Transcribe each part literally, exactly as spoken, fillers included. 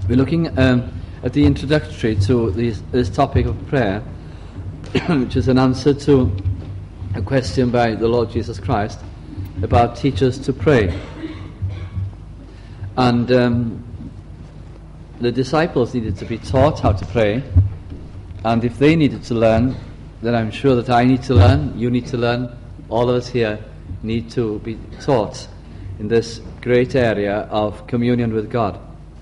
We're looking um, at the introductory to this, this topic of prayer, which is an answer to a question by the Lord Jesus Christ about teach us to pray. And um, the disciples needed to be taught how to pray, and if they needed to learn, then I'm sure that I need to learn, you need to learn, all of us here need to be taught in this great area of communion with God.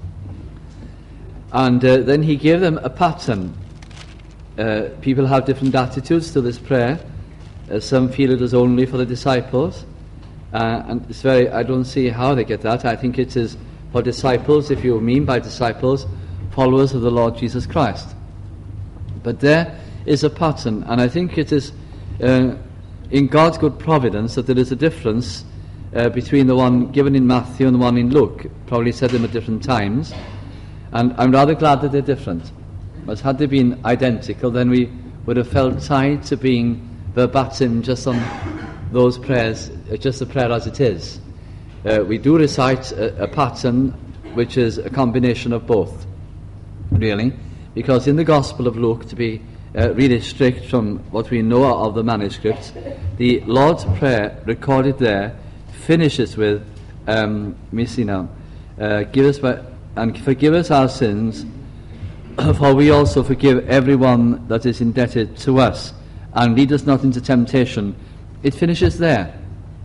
And uh, then he gave them a pattern. Uh, people have different attitudes to this prayer. Uh, some feel it is only for the disciples, uh, and it's very, I don't see how they get that. I think it is for disciples, if you mean by disciples, followers of the Lord Jesus Christ. But there is a pattern, and I think it is uh, in God's good providence that there is a difference uh, between the one given in Matthew and the one in Luke. Probably said them at different times, and I'm rather glad that they're different. But had they been identical, then we would have felt tied to being verbatim just on those prayers, uh, just the prayer as it is. Uh, we do recite a, a pattern which is a combination of both, really, because in the Gospel of Luke, to be uh, really strict from what we know of the manuscripts, the Lord's Prayer recorded there finishes with, um, let me see now, uh, give us by, and forgive us our sins, for we also forgive everyone that is indebted to us, and lead us not into temptation. It finishes there.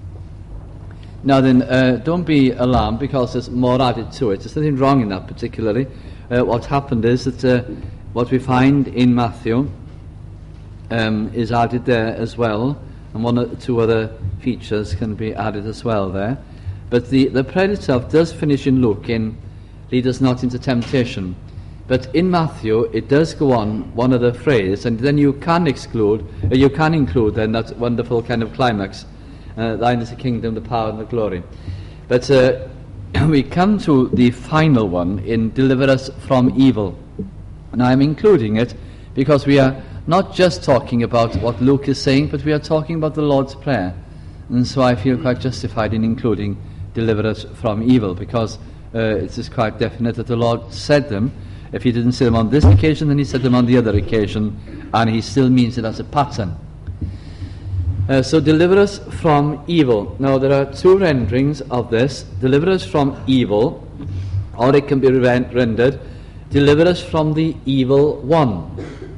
Now then, uh, don't be alarmed because there's more added to it. There's nothing wrong in that particularly. Uh, what happened is that uh, what we find in Matthew um, is added there as well, and one or two other features can be added as well there. But the, the prayer itself does finish in Luke in lead us not into temptation. But in Matthew, it does go on one other phrase, and then you can exclude, uh, you can include then that wonderful kind of climax, uh, thine is the kingdom, the power, and the glory. But uh, we come to the final one in deliver us from evil. And I'm including it because we are not just talking about what Luke is saying, but we are talking about the Lord's Prayer. And so I feel quite justified in including deliver us from evil, because uh, it is quite definite that the Lord said them. If he didn't say them on this occasion, then he said them on the other occasion, and he still means it as a pattern. Uh, so deliver us from evil. Now there are two renderings of this. Deliver us from evil, or it can be rendered, deliver us from the evil one.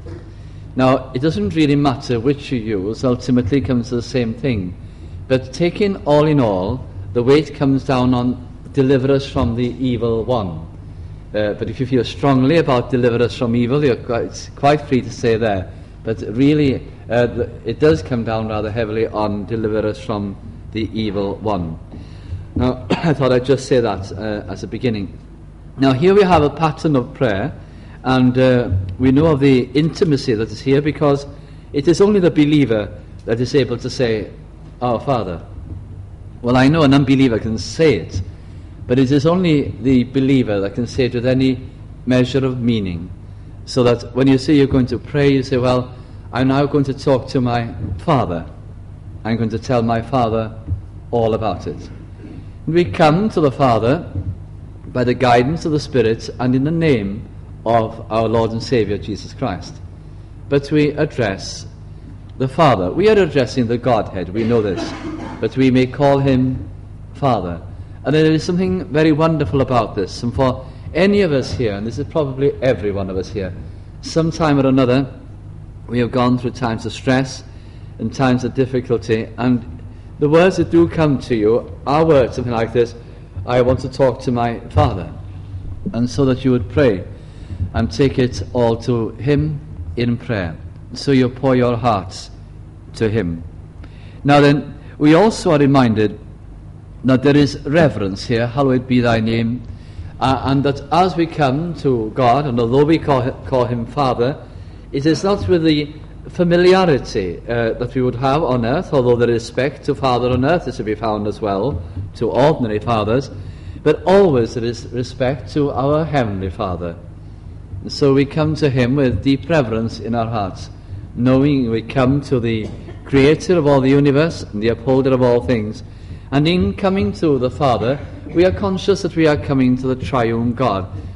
Now it doesn't really matter which you use, ultimately it comes to the same thing. But taken all in all, the weight comes down on deliver us from the evil one. Uh, but if you feel strongly about deliver us from evil, you're quite, quite free to say there. But really, uh, the, it does come down rather heavily on deliver us from the evil one. Now, I thought I'd just say that uh, as a beginning. Now, here we have a pattern of prayer, and uh, we know of the intimacy that is here, because it is only the believer that is able to say, Our Father. Well, I know an unbeliever can say it, but it is only the believer that can say it with any measure of meaning. So that when you say you're going to pray, you say, well, I'm now going to talk to my Father. I'm going to tell my Father all about it. And we come to the Father by the guidance of the Spirit and in the name of our Lord and Saviour, Jesus Christ. But we address the Father. We are addressing the Godhead, we know this. But we may call him Father. And there is something very wonderful about this. And for any of us here, and this is probably every one of us here, sometime or another, we have gone through times of stress and times of difficulty, and the words that do come to you are words something like this: I want to talk to my Father. And so that you would pray and take it all to him in prayer. So you pour your hearts to him. Now then, we also are reminded that there is reverence here, hallowed be thy name, uh, and that as we come to God, and although we call, call him Father, it is not with the familiarity uh, that we would have on earth, although the respect to Father on earth is to be found as well, to ordinary fathers, but always there is respect to our Heavenly Father. And so we come to him with deep reverence in our hearts, knowing we come to the Creator of all the universe and the upholder of all things. And in coming to the Father, we are conscious that we are coming to the triune God.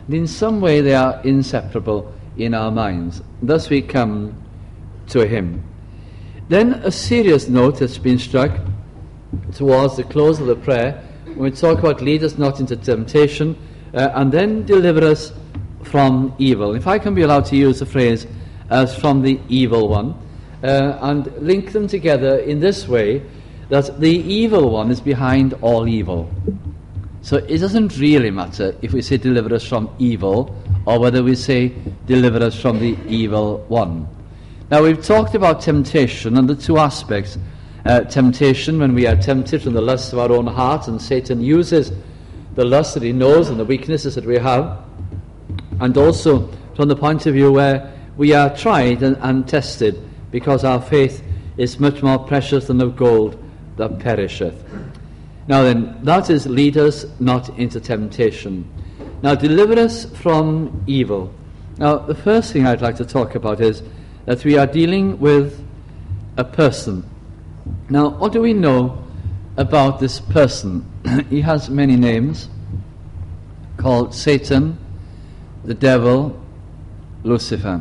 And in some way they are inseparable in our minds. Thus we come to him. Then a serious note has been struck towards the close of the prayer when we talk about lead us not into temptation uh, and then deliver us from evil. If I can be allowed to use the phrase as from the evil one uh, and link them together in this way, that the evil one is behind all evil. So it doesn't really matter if we say deliver us from evil or whether we say deliver us from the evil one. Now we've talked about temptation and the two aspects. Uh, temptation, when we are tempted from the lusts of our own heart, and Satan uses the lust that he knows and the weaknesses that we have, and also from the point of view where we are tried and, and tested, because our faith is much more precious than of gold that perisheth. Now then, that is lead us not into temptation. Now deliver us from evil. Now the first thing I'd like to talk about is that we are dealing with a person. Now what do we know about this person? He has many names, called Satan, the devil, Lucifer.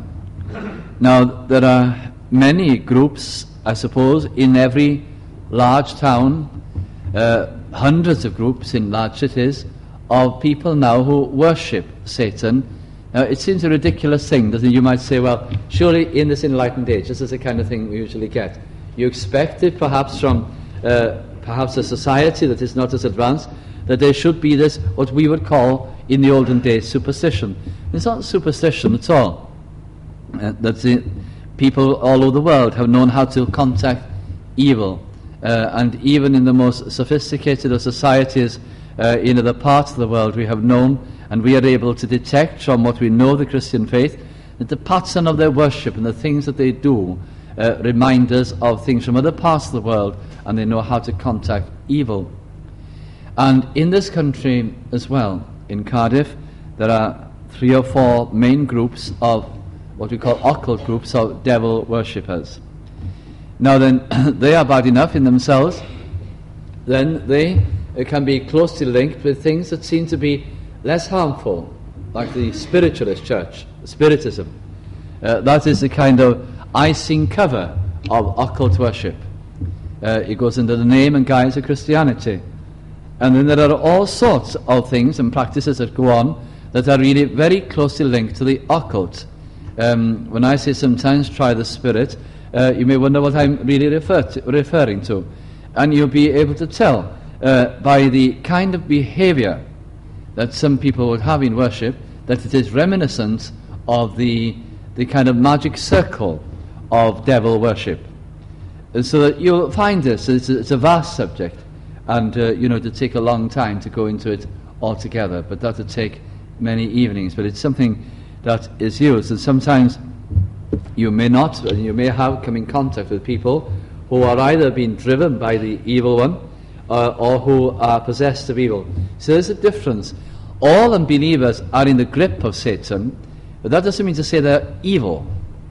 Now there are many groups, I suppose, in every large town, uh, hundreds of groups in large cities of people now who worship Satan. Now it seems a ridiculous thing, doesn't it? You might say, well, surely in this enlightened age, this is the kind of thing we usually get. You expect it perhaps from uh, perhaps a society that is not as advanced, that there should be this, what we would call in the olden days, superstition. It's not superstition at all. Uh, that the people all over the world have known how to contact evil. Uh, and even in the most sophisticated of societies uh, in other parts of the world, we have known and we are able to detect from what we know of the Christian faith that the pattern of their worship and the things that they do uh, remind us of things from other parts of the world, and they know how to contact evil. And in this country as well, in Cardiff, there are three or four main groups of what we call occult groups of devil worshippers. Now then, they are bad enough in themselves, then they uh, can be closely linked with things that seem to be less harmful, like the spiritualist church, Spiritism. Uh, that is the kind of icing cover of occult worship. Uh, it goes under the name and guise of Christianity. And then there are all sorts of things and practices that go on that are really very closely linked to the occult. Um, when I say sometimes try the spirit, uh, you may wonder what I'm really refer to, referring to. And you'll be able to tell uh, by the kind of behavior that some people would have in worship that it is reminiscent of the, the kind of magic circle of devil worship. And so that you'll find this, it's a, it's a vast subject, and uh, you know, to take a long time to go into it altogether, but that would take many evenings. But it's something that is used, and sometimes you may not, and you may have come in contact with people who are either being driven by the evil one uh, or who are possessed of evil. So there's a difference. All unbelievers are in the grip of Satan, but that doesn't mean to say they're evil.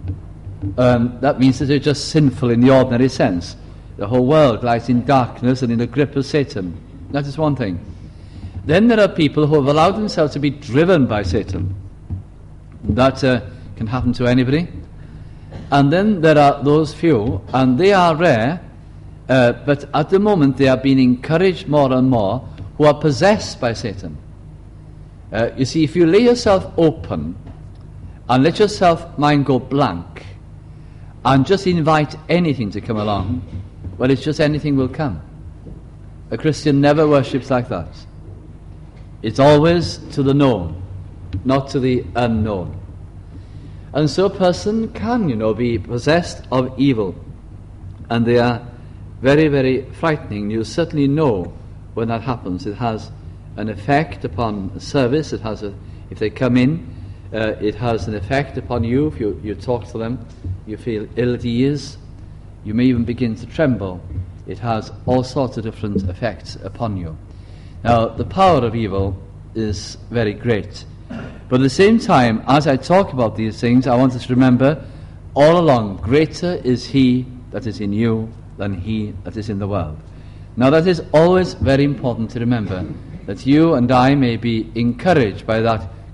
Um, that means that they're just sinful in the ordinary sense. The whole world lies in darkness and in the grip of Satan. That is one thing. Then there are people who have allowed themselves to be driven by Satan. That uh, can happen to anybody. And then there are those few, and they are rare, uh, but at the moment they are being encouraged more and more, who are possessed by Satan. Uh, you see, if you lay yourself open and let yourself mind go blank and just invite anything to come along, well, it's just anything will come. A Christian never worships like that. It's always to the known, not to the unknown. And so a person can, you know, be possessed of evil, and they are very, very frightening. You certainly know when that happens. It has an effect upon service. It has a, if they come in, uh, it has an effect upon you. If you, you talk to them, you feel ill at ease. You may even begin to tremble. It has all sorts of different effects upon you. Now, the power of evil is very great. But at the same time, as I talk about these things, I want us to remember, all along, greater is he that is in you than he that is in the world. Now, that is always very important to remember, that you and I may be encouraged by that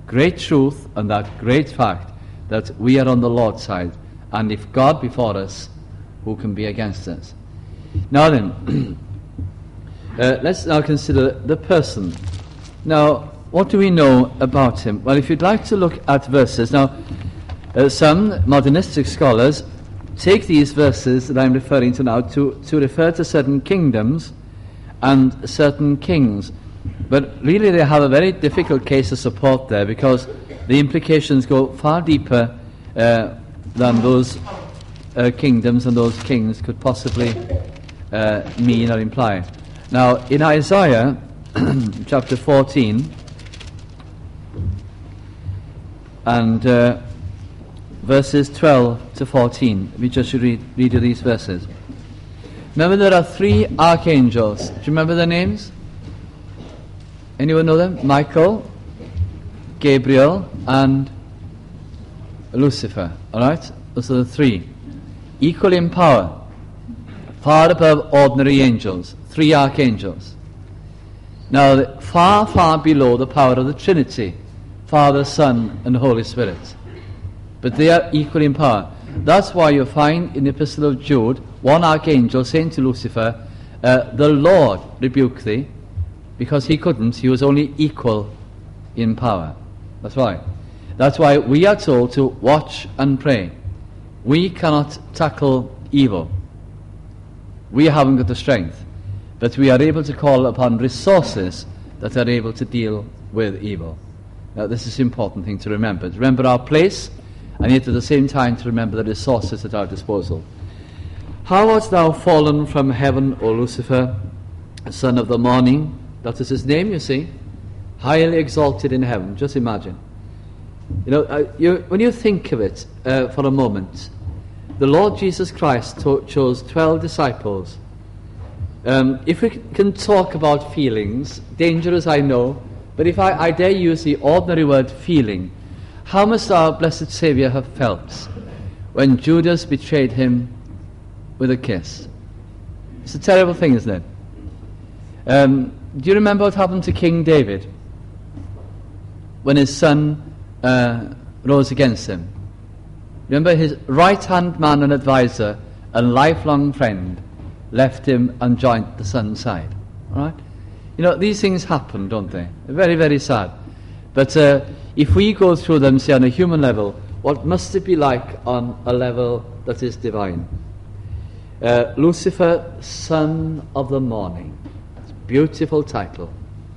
great truth and that great fact that we are on the Lord's side. And if God be for us, who can be against us? Now then, uh, let's now consider the person. Now, what do we know about him? Well, if you'd like to look at verses, now, uh, some modernistic scholars take these verses that I'm referring to now to, to refer to certain kingdoms and certain kings. But really they have a very difficult case of support there, because the implications go far deeper uh, than those uh, kingdoms and those kings could possibly uh, mean or imply. Now, in Isaiah chapter fourteen and uh, verses twelve to fourteen, we just should read, read you these verses. Remember, there are three archangels. Do you remember their names? Anyone know them? Michael, Gabriel, and Lucifer. All right? Those are the three. Equal in power, far above ordinary angels. Three archangels. Now, far, far below the power of the Trinity, Father, Son, and Holy Spirit. But they are equal in power. That's why you find in the Epistle of Jude, one archangel saying to Lucifer, uh, the Lord rebuke thee, because he couldn't, he was only equal in power. That's why. That's why we are told to watch and pray. We cannot tackle evil. We haven't got the strength. But we are able to call upon resources that are able to deal with evil. Now, this is an important thing to remember. To remember our place, and yet at the same time to remember the resources at our disposal. How art thou fallen from heaven, O Lucifer, son of the morning? That is his name, you see. Highly exalted in heaven. Just imagine. You know, uh, you, when you think of it uh, for a moment, the Lord Jesus Christ to- chose twelve disciples. Um, if we can talk about feelings, dangerous I know, but if I, I dare use the ordinary word feeling, how must our blessed Saviour have felt when Judas betrayed him with a kiss? It's a terrible thing, isn't it? Um, do you remember what happened to King David when his son uh, rose against him? Remember, his right-hand man and advisor and lifelong friend left him and joined the son's side. All right? You know, these things happen, don't they? They're very, very sad. But uh, if we go through them, say, on a human level, what must it be like on a level that is divine? Uh, Lucifer, son of the morning. Beautiful title.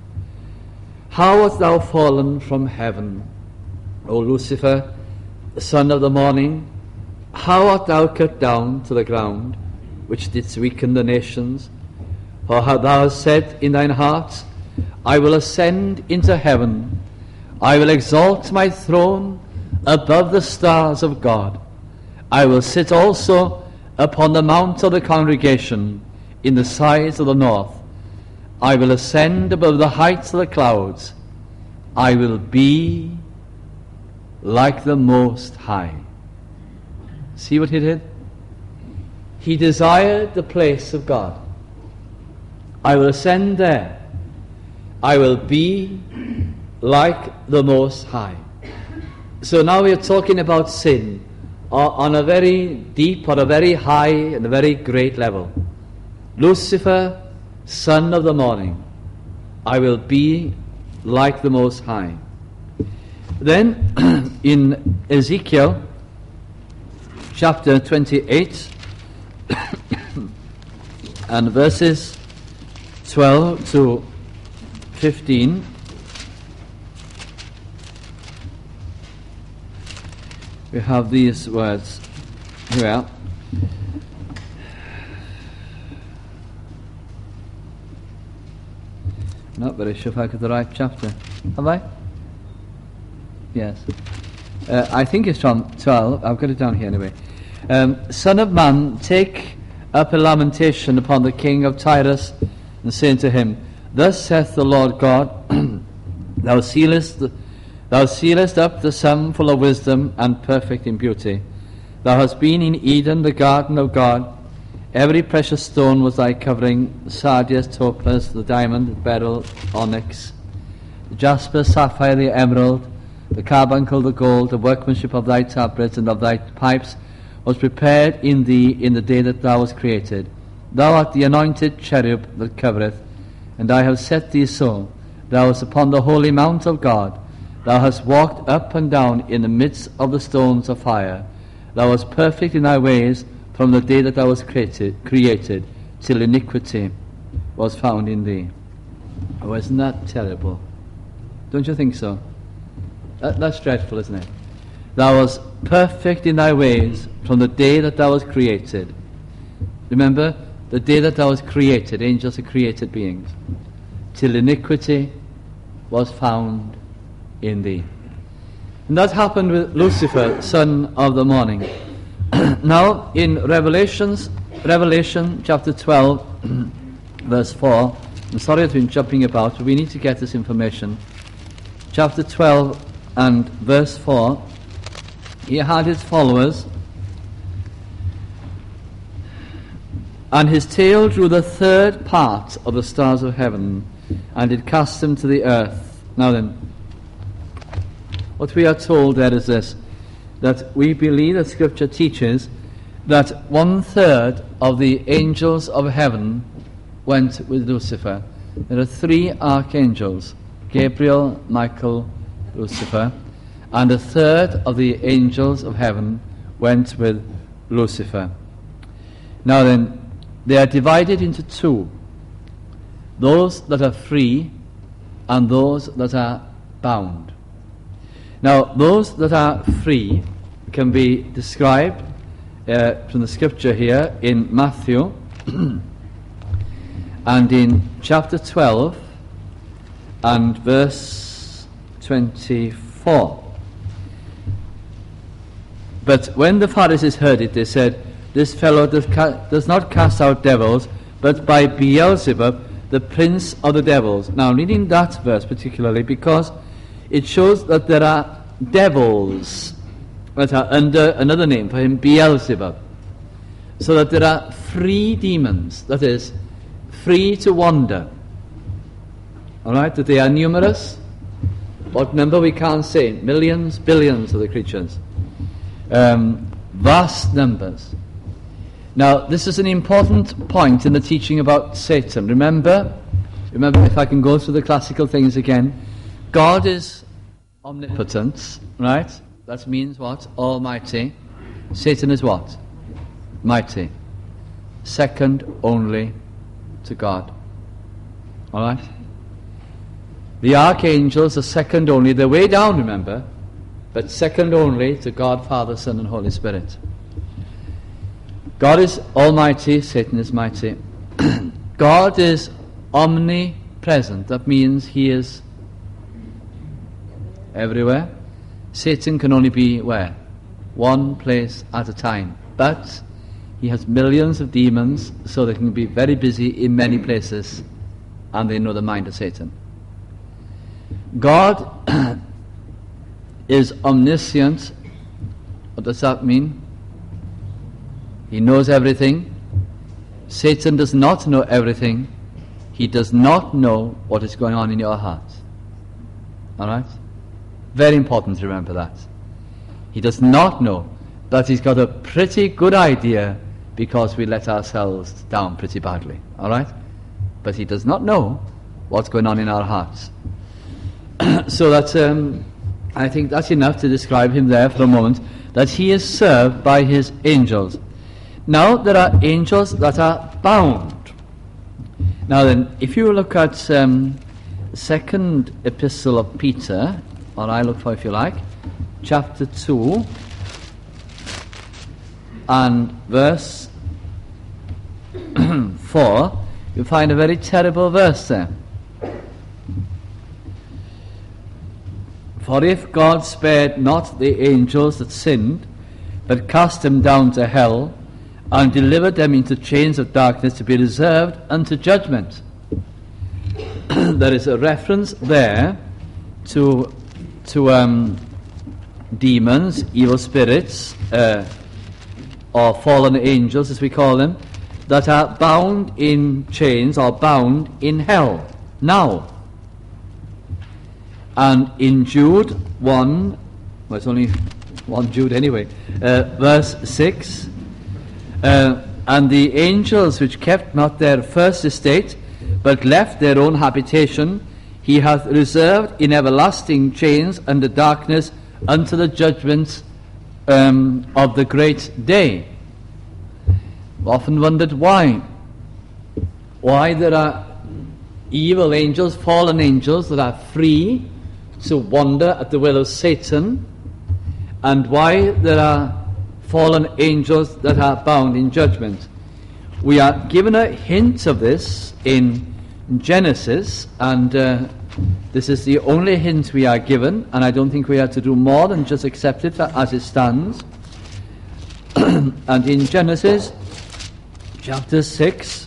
How art thou fallen from heaven, O Lucifer, son of the morning? How art thou cut down to the ground, which didst weaken the nations? For thou hast said in thine heart, I will ascend into heaven, I will exalt my throne above the stars of God. I will sit also upon the mount of the congregation in the sides of the north. I will ascend above the heights of the clouds. I will be like the Most High. See what he did? He desired the place of God. I will ascend there. I will be like the Most High. So now we are talking about sin on a very deep, or a very high and a very great level. Lucifer, son of the morning, I will be like the Most High. Then in Ezekiel chapter twenty-eight and verses twelve to fifteen, we have these words here. Not very sure if I got the right chapter. Have I? Yes. Uh, I think it's from twelve. I've got it down here anyway. Um, Son of man, take up a lamentation upon the king of Tyrus, and say unto him, Thus saith the Lord God, Thou sealest, thou sealest up the sum full of wisdom and perfect in beauty. Thou hast been in Eden, the garden of God. Every precious stone was thy covering, sardius, topaz, the diamond, the beryl, onyx, the jasper, sapphire, the emerald, The carbuncle, the gold, the workmanship of thy tabrets and of thy pipes was prepared in thee in the day that thou wast created. Thou art the anointed cherub that covereth, and I have set thee so. Thou wast upon the holy mount of God. Thou hast walked up and down in the midst of the stones of fire. Thou wast perfect in thy ways from the day that thou wast created, created till iniquity was found in thee. Oh, isn't that terrible? Don't you think so? That, that's dreadful, isn't it? Thou wast perfect in thy ways from the day that thou wast created. Remember, the day that thou wast created, angels are created beings, till iniquity was found in thee. And that happened with Lucifer, son of the morning. Now, in Revelations, Revelation chapter twelve, verse four, I'm sorry I've been jumping about, but we need to get this information. Chapter twelve and verse four, he had his followers, and his tail drew the third part of the stars of heaven, and did cast them to the earth. Now then, what we are told there is this, that we believe that Scripture teaches that one third of the angels of heaven went with Lucifer. There are three archangels, Gabriel, Michael, Lucifer, and a third of the angels of heaven went with Lucifer. Now then, they are divided into two, those that are free and those that are bound. Now, those that are free can be described uh, from the Scripture here in Matthew and in chapter twelve and verse twenty-four. But when the Pharisees heard it, they said, "This fellow does, ca- does not cast out devils, but by Beelzebub, the prince of the devils." Now, I'm reading that verse particularly because it shows that there are devils that are under another name for him, Beelzebub. So that there are free demons, that is, free to wander. Alright, that they are numerous. What number we can't say, millions, billions of the creatures. Um, vast numbers. Now, this is an important point in the teaching about Satan. Remember, remember, if I can go through the classical things again, God is omnipotent, right? That means what? Almighty. Satan is what? Mighty. Second only to God. All right? The archangels are second only. They're way down, remember, but second only to God, Father, Son, and Holy Spirit. God is almighty, Satan is mighty. God is omnipresent. That means he is everywhere. Satan can only be where? One place at a time. But he has millions of demons, so they can be very busy in many places, and they know the mind of Satan. God is omniscient. What does that mean? He knows everything. Satan does not know everything. He does not know what is going on in your heart. All right? Very important to remember that. He does not know, but he's got a pretty good idea because we let ourselves down pretty badly. All right? But he does not know what's going on in our hearts. So that um, I think that's enough to describe him there for a moment, that he is served by his angels. Now there are angels that are bound. Now then, if you look at um, the second epistle of Peter, or I look for if you like, chapter two and verse four, you'll find a very terrible verse there. For if God spared not the angels that sinned, but cast them down to hell, and delivered them into chains of darkness to be reserved unto judgment. There is a reference there to to um, demons, evil spirits, uh, or fallen angels, as we call them, that are bound in chains or bound in hell now. And in Jude one, well, it's only one Jude anyway, uh, verse six, uh, and the angels which kept not their first estate, but left their own habitation, he hath reserved in everlasting chains under darkness unto the judgments um, of the great day. I've often wondered why. Why there are evil angels, fallen angels, that are free to wander at the will of Satan, and why there are fallen angels that are bound in judgment. We are given a hint of this in Genesis, and uh, this is the only hint we are given, and I don't think we are to do more than just accept it as it stands. And in Genesis chapter six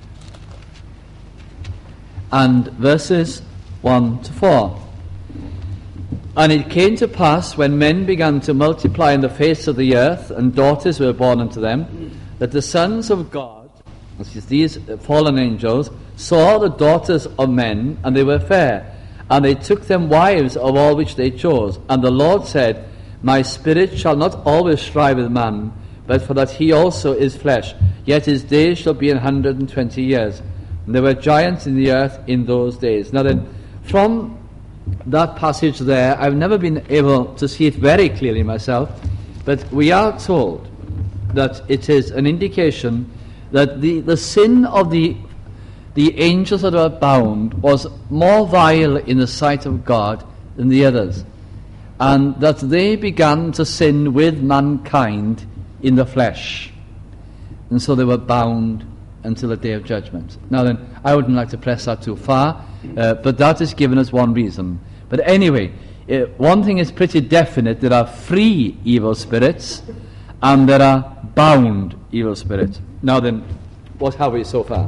and verses one to four. And it came to pass, when men began to multiply in the face of the earth, and daughters were born unto them, that the sons of God, which is these fallen angels, saw the daughters of men, and they were fair, and they took them wives of all which they chose. And the Lord said, My spirit shall not always strive with man, but for that he also is flesh, yet his days shall be an hundred and twenty years. And there were giants in the earth in those days. Now then, from that passage there, I've never been able to see it very clearly myself, but we are told that it is an indication that the, the sin of the the angels that were bound was more vile in the sight of God than the others, and that they began to sin with mankind in the flesh, and so they were bound until the day of judgment. Now then, I wouldn't like to press that too far, uh, but that is given as one reason. But anyway, uh, one thing is pretty definite: there are free evil spirits and there are bound evil spirits. Now then, what have we so far?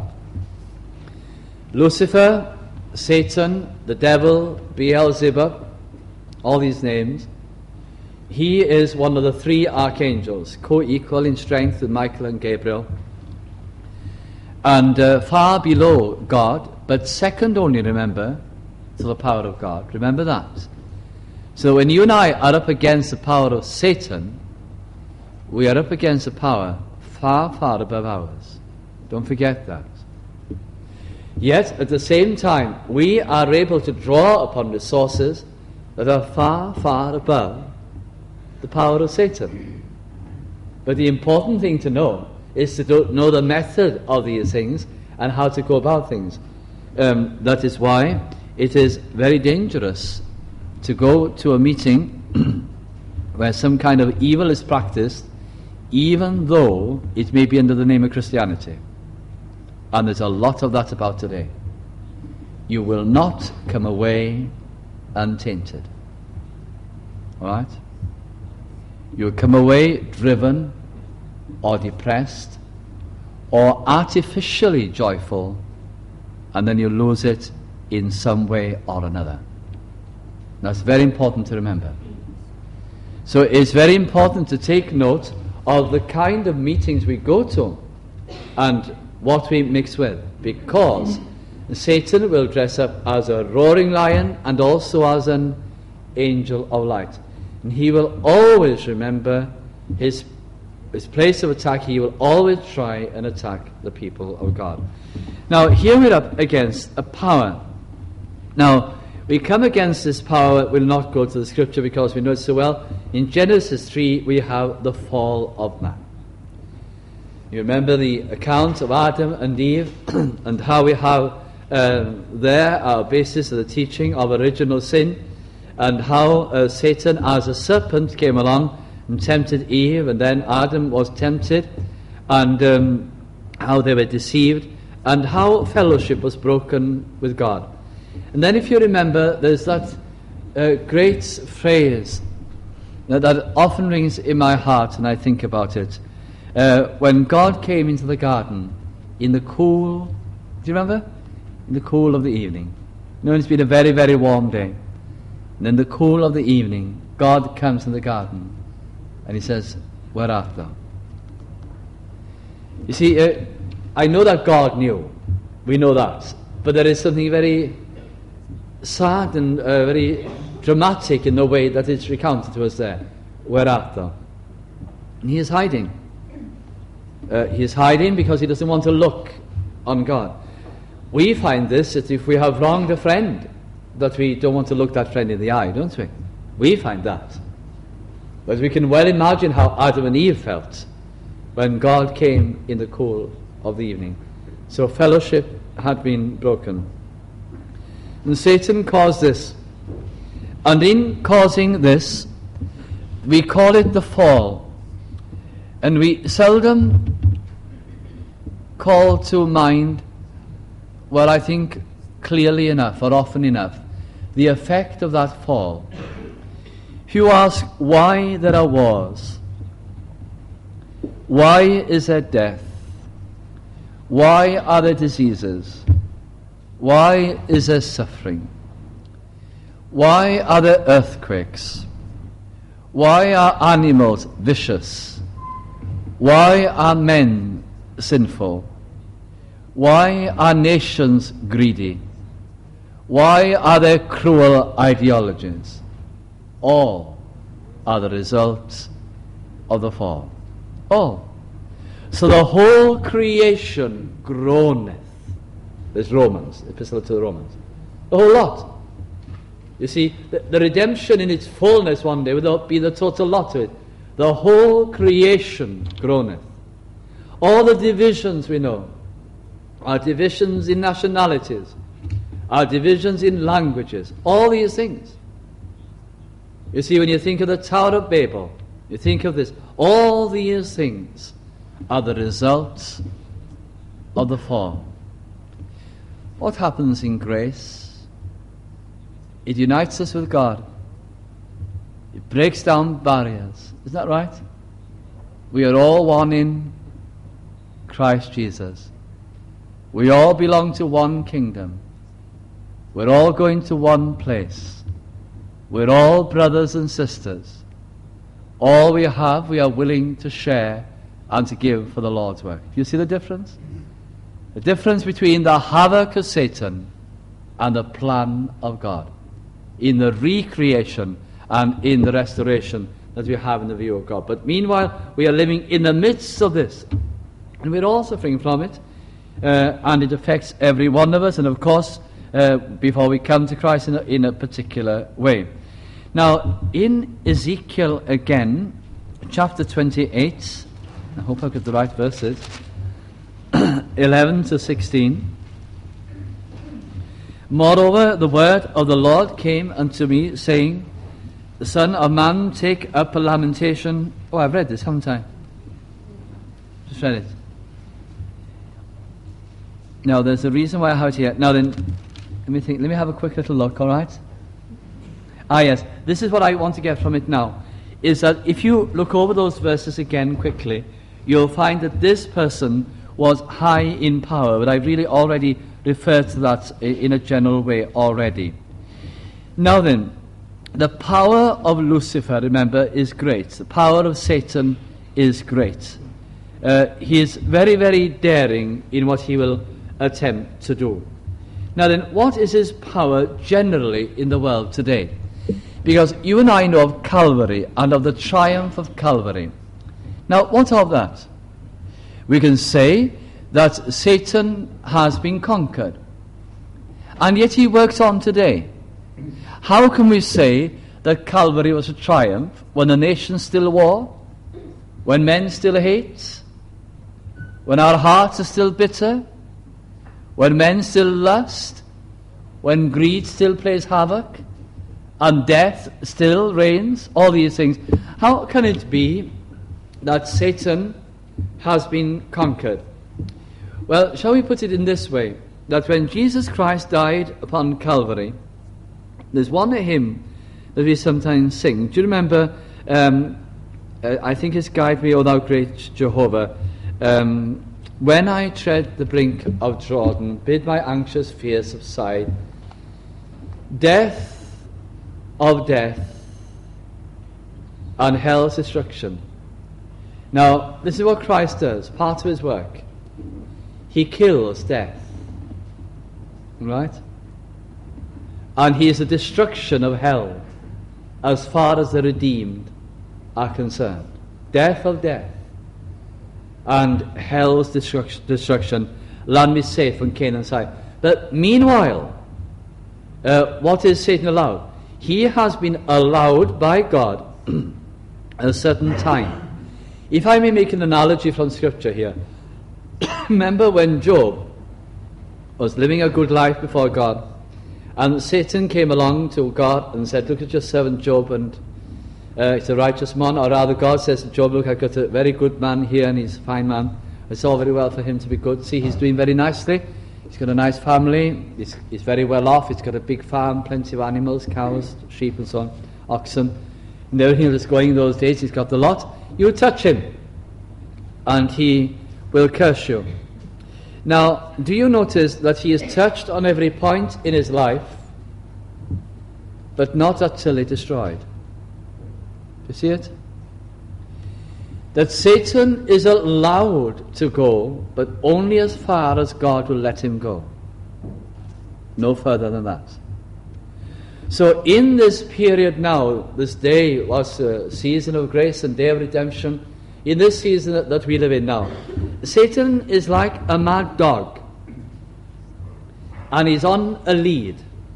Lucifer, Satan, the devil, Beelzebub, all these names. He is one of the three archangels, co-equal in strength with Michael and Gabriel, and uh, far below God, but second only, remember, to the power of God. Remember that. So when you and I are up against the power of Satan, we are up against a power far, far above ours. Don't forget that. Yet, at the same time, we are able to draw upon resources that are far, far above the power of Satan. But the important thing to know is to do, know the method of these things and how to go about things. Um, that is why it is very dangerous to go to a meeting where some kind of evil is practiced, even though it may be under the name of Christianity. And there's a lot of that about today. You will not come away untainted. All right? You'll come away driven or depressed or artificially joyful, and then you lose it in some way or another. That's very important to remember. So it's very important to take note of the kind of meetings we go to and what we mix with, because Satan will dress up as a roaring lion and also as an angel of light. And he will always remember his his place of attack. He will always try and attack the people of God. Now, here we're up against a power. Now, we come against this power. We'll not go to the scripture because we know it so well. In Genesis three, we have the fall of man. You remember the account of Adam and Eve and how we have um, there our basis of the teaching of original sin, and how uh, Satan as a serpent came along and tempted Eve, and then Adam was tempted, and um, how they were deceived, and how fellowship was broken with God. And then if you remember, there's that uh, great phrase that, that often rings in my heart and I think about it. Uh, when God came into the garden in the cool, do you remember? In the cool of the evening. You know, it's been a very, very warm day. And in the cool of the evening, God comes in the garden and he says, "Where art thou?" You see, uh, I know that God knew. We know that. But there is something very sad and uh, very dramatic in the way that it's recounted to us there. Where art thou? And he is hiding. Uh, he is hiding because he doesn't want to look on God. We find this that if we have wronged a friend, that we don't want to look that friend in the eye, don't we? We find that. But we can well imagine how Adam and Eve felt when God came in the cool of the evening. So fellowship had been broken. And Satan caused this. And in causing this, we call it the fall. And we seldom call to mind, well, I think clearly enough, or often enough, the effect of that fall. If you ask why there are wars, why is there death, why are there diseases, why is there suffering, why are there earthquakes, why are animals vicious, why are men sinful, why are nations greedy, why are there cruel ideologies? All are the results of the fall. All. So the whole creation groaneth. There's Romans, Epistle to the Romans. The whole lot. You see, the, the redemption in its fullness one day will be the total lot of it. The whole creation groaneth. All the divisions we know are divisions in nationalities, are divisions in languages, all these things. You see, when you think of the Tower of Babel, you think of this, all these things are the results of the fall. What happens in grace? It unites us with God. It breaks down barriers. Is that right? We are all one in Christ Jesus. We all belong to one kingdom. We're all going to one place. We're all brothers and sisters. All we have, we are willing to share and to give for the Lord's work. Do you see the difference? The difference between the havoc of Satan and the plan of God in the recreation and in the restoration that we have in the view of God. But meanwhile, we are living in the midst of this, and we're all suffering from it, uh, and it affects every one of us, and of course, uh, before we come to Christ in a, in a particular way. Now, in Ezekiel again, chapter twenty-eight, I hope I've got the right verses, eleven to sixteen. Moreover, the word of the Lord came unto me, saying, Son of man, take up a lamentation. Oh, I've read this, haven't I? Just read it. Now, there's a reason why I have it here. Now then, let me think. Let me have a quick little look, all right? Ah, yes. This is what I want to get from it now, is that if you look over those verses again quickly, you'll find that this person was high in power, but I really already referred to that in a general way already. Now then, the power of Lucifer, remember, is great. The power of Satan is great. Uh, he is very, very daring in what he will attempt to do. Now then, what is his power generally in the world today? Because you and I know of Calvary and of the triumph of Calvary. Now, what of that? We can say that Satan has been conquered, and yet he works on today. How can we say that Calvary was a triumph when the nation still war, when men still hate, when our hearts are still bitter, when men still lust, when greed still plays havoc, and death still reigns, all these things? How can it be that Satan has been conquered? Well, shall we put it in this way, that when Jesus Christ died upon Calvary, there's one hymn that we sometimes sing. Do you remember, um, uh, I think it's Guide Me, O Thou Great Jehovah, um, when I tread the brink of Jordan, bid my anxious fears subside. Death of death and hell's destruction. Now, this is what Christ does, part of his work. He kills death. Right? And he is the destruction of hell as far as the redeemed are concerned. Death of death and hell's destruction, destruction land me safe on Canaan's side. But meanwhile, uh, what is Satan allowed? He has been allowed by God a certain time. If I may make an analogy from Scripture here, remember when Job was living a good life before God, and Satan came along to God and said, look at your servant Job, and uh, he's a righteous man. Or rather, God says to Job, look, I've got a very good man here, and he's a fine man. It's all very well for him to be good. See, he's doing very nicely. He's got a nice family. He's, he's very well off. He's got a big farm, plenty of animals, cows, sheep and so on, oxen. And everything that's going in those days, he's got the lot. You touch him, and he will curse you. Now, do you notice that he is touched on every point in his life, but not utterly destroyed? Do you see it? That Satan is allowed to go, but only as far as God will let him go. No further than that. So in this period now, this day was a season of grace and day of redemption. In this season that, that we live in now, Satan is like a mad dog, and he's on a lead.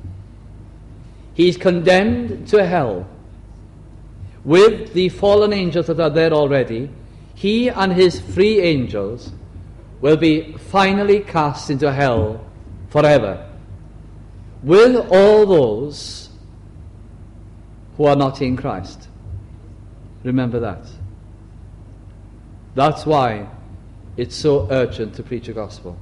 He's condemned to hell with the fallen angels that are there already. He and his free angels will be finally cast into hell forever, with all those who are not in Christ. Remember that. That's why it's so urgent to preach a gospel.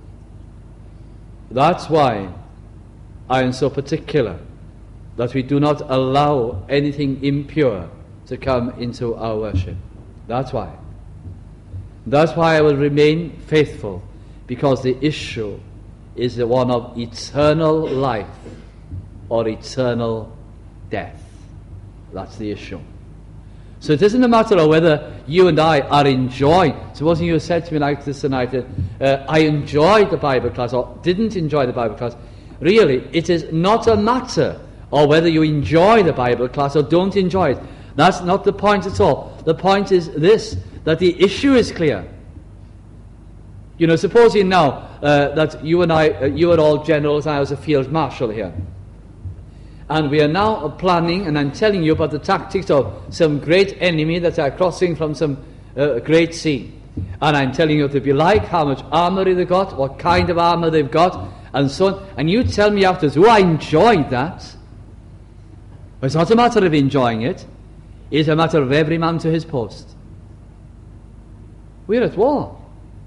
That's why I am so particular that we do not allow anything impure to come into our worship. That's why. That's why I will remain faithful, because the issue is the one of eternal life or eternal death. That's the issue. So it isn't a matter of whether you and I are enjoying. Supposing you said to me like this tonight, uh, I enjoyed the Bible class or didn't enjoy the Bible class. Really, it is not a matter of whether you enjoy the Bible class or don't enjoy it. That's not the point at all. The point is this, that the issue is clear. You know, supposing now uh, that you and I, uh, you are all generals, I was a field marshal here. And we are now planning, and I'm telling you about the tactics of some great enemy that are crossing from some uh, great sea. And I'm telling you what they'll be like, how much armour they've got, what kind of armour they've got, and so on. And you tell me afterwards, oh, I enjoyed that. Well, it's not a matter of enjoying it. It's a matter of every man to his post. We're at war.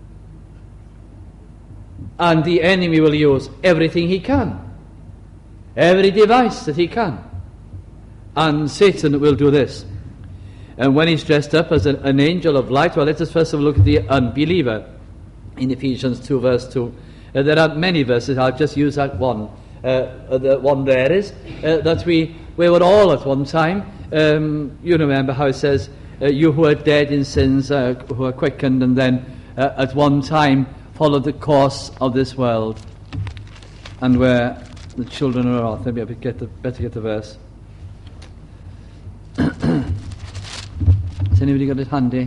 And the enemy will use everything he can. Every device that he can. And Satan will do this. And when he's dressed up as an, an angel of light, well, let us first of all look at the unbeliever in Ephesians two, verse two. Uh, there are many verses. I'll just use that one. Uh, the one there is uh, that we, we were all at one time. Um, you remember how it says, uh, you who are dead in sins, uh, who are quickened, and then uh, at one time followed the course of this world, and where the children are wrath. Maybe I better get the, better get the verse. Has anybody got it handy?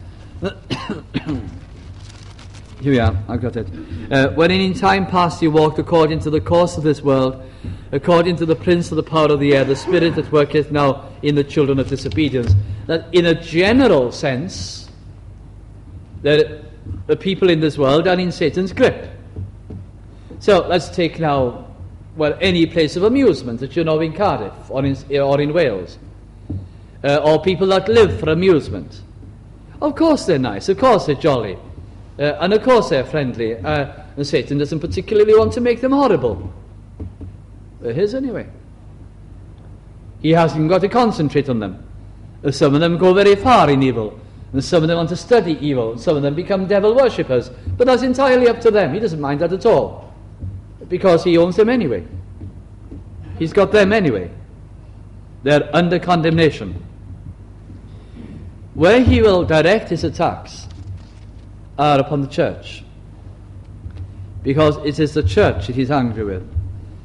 Here we are, I've got it. Uh, when in time past you walked according to the course of this world, according to the prince of the power of the air, the spirit that worketh now in the children of disobedience. That in a general sense, that the people in this world are in Satan's grip. So let's take now, well, any place of amusement that you know in Cardiff or in, or in Wales, uh, or people that live for amusement. Of course they're nice, of course they're jolly, uh, and of course they're friendly, uh, and Satan doesn't particularly want to make them horrible. They're his anyway. He hasn't got to concentrate on them. Some of them go very far in evil, and some of them want to study evil, and some of them become devil worshippers, but that's entirely up to them. He doesn't mind that at all, because he owns them anyway. He's got them anyway. They're under condemnation. Where he will direct his attacks are upon the church, because it is the church that he's angry with.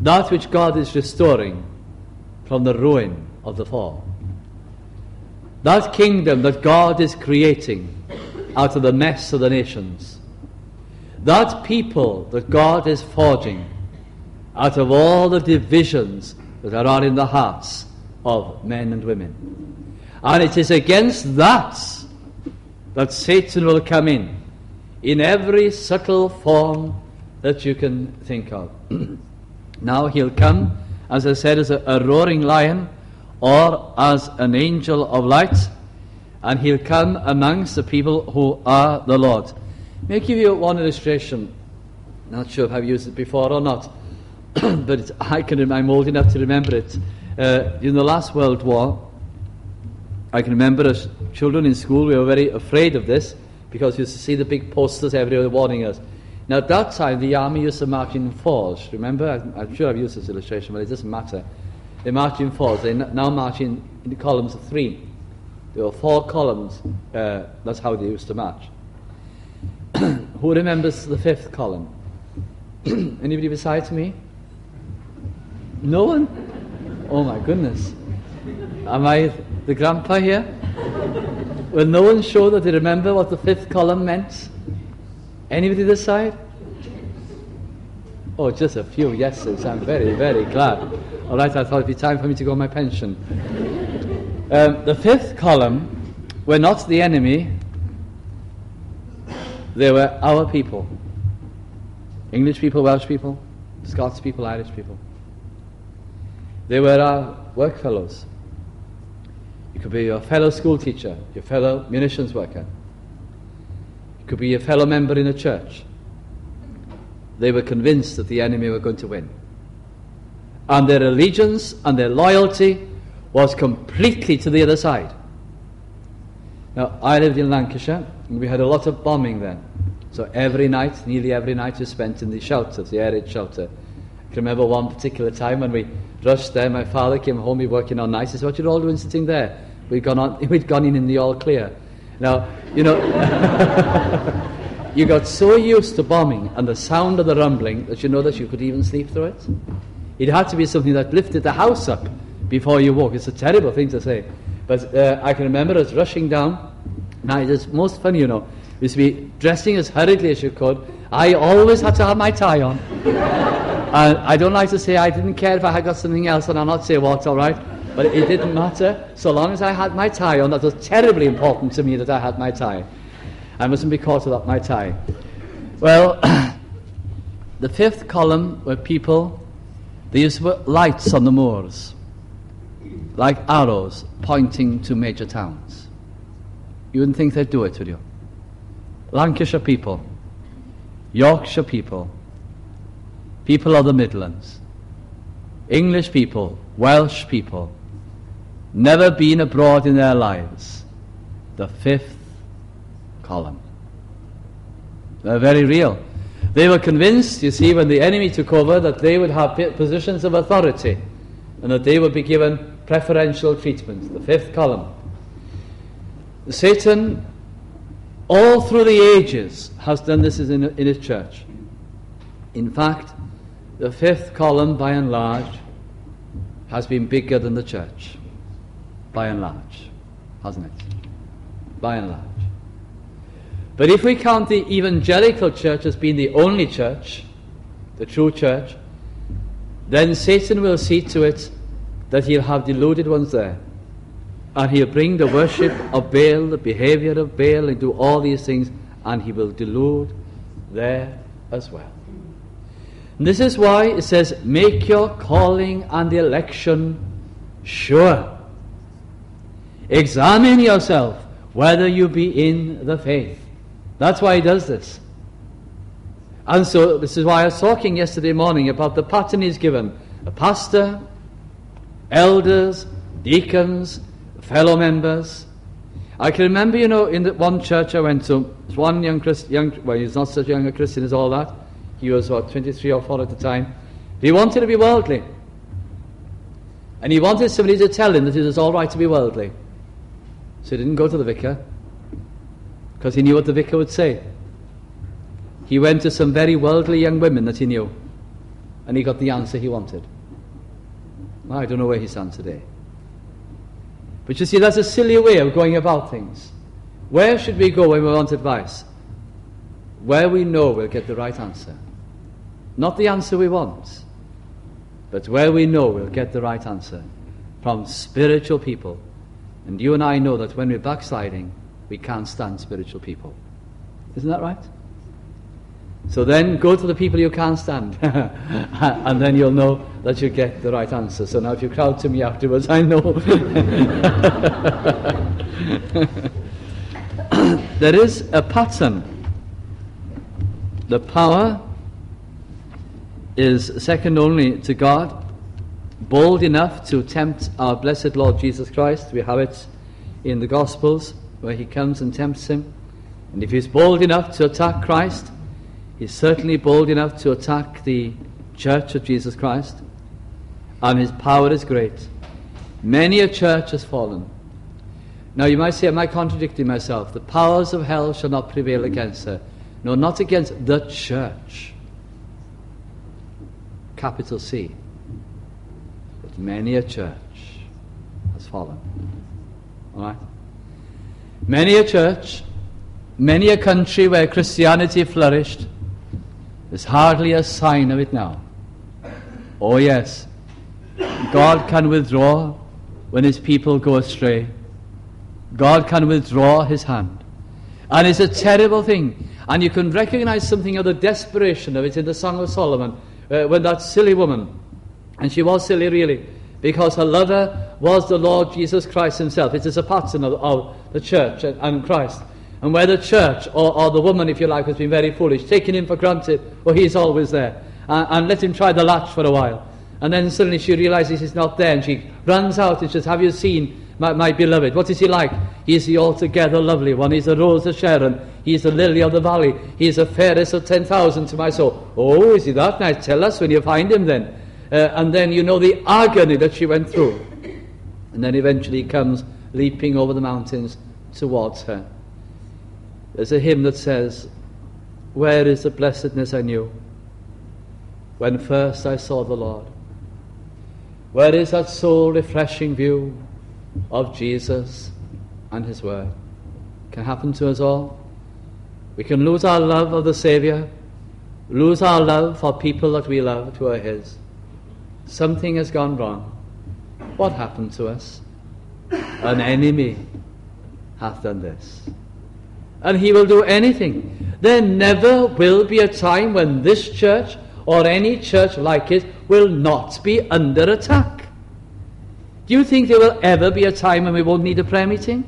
that which God is restoring from the ruin of the fall. That kingdom that God is creating out of the mess of the nations. That people that God is forging out of all the divisions that are in the hearts of men and women. And it is against that that Satan will come in, in every subtle form that you can think of. Now he'll come, as I said, as a, a roaring lion, or as an angel of light, and he'll come amongst the people who are the Lord. May I give you one illustration? Not sure if I've used it before or not, but it's, I can, I'm old enough to remember it. Uh, in the last World War, I can remember as children in school, we were very afraid of this, because we used to see the big posters everywhere warning us. Now at that time, the army used to march in fours. Remember? I'm, I'm sure I've used this illustration, but it doesn't matter. They march in fours. They n- now march in, in the columns of three. There were four columns. Uh, that's how they used to march. Who remembers the fifth column? Anybody besides me? No one? Oh my goodness. Am I the grandpa here? Will no one show that they remember what the fifth column meant? Anybody this side? Oh, just a few yeses. I'm very, very glad. All right, I thought it'd be time for me to go on my pension. Um, the fifth column were not the enemy. They were our people. English people, Welsh people, Scots people, Irish people. They were our work fellows. You could be your fellow school teacher, your fellow munitions worker. You could be your fellow member in a church. They were convinced that the enemy were going to win. And their allegiance and their loyalty was completely to the other side. Now, I lived in Lancashire, and we had a lot of bombing then. So every night, nearly every night, was spent in the shelters, the air raid shelter. I can remember one particular time when we rushed there. My father came home, we were working all night. He said, "What are you all doing sitting there?" We'd gone on, we'd gone in in the all clear. Now, you know, you got so used to bombing and the sound of the rumbling that you know that you could even sleep through it. It had to be something that lifted the house up before you woke. It's a terrible thing to say. But uh, I can remember us rushing down. Now, it's most funny, you know. We used to be dressing as hurriedly as you could. I always had to have my tie on. And I don't like to say I didn't care if I had got something else, and I'll not say what, all right? But it didn't matter. So long as I had my tie on, that was terribly important to me that I had my tie. I mustn't be caught without my tie. Well, the fifth column were people, they used to put lights on the moors, like arrows pointing to major towns. You wouldn't think they'd do it, would you? Lancashire people, Yorkshire people, people of the Midlands, English people, Welsh people, never been abroad in their lives. The fifth column. They're very real. They were convinced, you see, when the enemy took over, that they would have positions of authority and that they would be given preferential treatment. The fifth column. Satan, all through the ages, has done this in, in his church. In fact, the fifth column, by and large, has been bigger than the church. By and large, hasn't it? By and large. But if we count the evangelical church as being the only church, the true church, then Satan will see to it that he'll have deluded ones there. And he'll bring the worship of Baal, the behavior of Baal, and do all these things, and he will delude there as well. And this is why it says, make your calling and the election sure. Examine yourself whether you be in the faith. That's why he does this. And so this is why I was talking yesterday morning about the pattern he's given. A pastor, elders, deacons, fellow members. I can remember, you know, in the one church I went to, one young Christian, young, well, he's not such a young a Christian as all that. He was, what, twenty-three or four at the time. He wanted to be worldly. And he wanted somebody to tell him that it was all right to be worldly. So he didn't go to the vicar, because he knew what the vicar would say. He went to some very worldly young women that he knew. and he got the answer he wanted. Well, I don't know where he stands today. But you see, that's a silly way of going about things. Where should we go when we want advice? Where we know we'll get the right answer. Not the answer we want, but where we know we'll get the right answer from spiritual people. And you and I know that when we're backsliding, we can't stand spiritual people. Isn't that right? So then go to the people you can't stand, and then you'll know that you get the right answer. So now if you crowd to me afterwards, I know. There is a pattern. The power is second only to God, bold enough to tempt our blessed Lord Jesus Christ. We have it in the Gospels where he comes and tempts him. And if he's bold enough to attack Christ, he's certainly bold enough to attack the church of Jesus Christ. And his power is great. Many a church has fallen. Now you might say, am I contradicting myself? The powers of hell shall not prevail against her. No, not against the church. Capital C. But many a church has fallen. All right? Many a church, many a country where Christianity flourished, there's hardly a sign of it now. Oh yes, God can withdraw when his people go astray. God can withdraw his hand. And it's a terrible thing. And you can recognize something of the desperation of it in the Song of Solomon, uh, when that silly woman, and she was silly really, because her lover was the Lord Jesus Christ himself. It is a pattern of, of the church and, and Christ. And where the church, or, or the woman, if you like, has been very foolish, taking him for granted, well, he's always there, and, and let him try the latch for a while. And then suddenly she realizes he's not there, and she runs out and says, have you seen my, my beloved? What is he like? He's the altogether lovely one. He's the rose of Sharon. He's the lily of the valley. He's the fairest of ten thousand to my soul. Oh, is he that nice? Tell us when you find him then. Uh, and then you know the agony that she went through. And then eventually he comes leaping over the mountains towards her. There's a hymn that says, where is the blessedness I knew when first I saw the Lord? Where is that soul-refreshing view of Jesus and his word? It can happen to us all. We can lose our love of the Saviour, lose our love for people that we love who are his. Something has gone wrong. What happened to us? An enemy hath done this. And he will do anything. There never will be a time when this church or any church like it will not be under attack. Do you think there will ever be a time when we won't need a prayer meeting?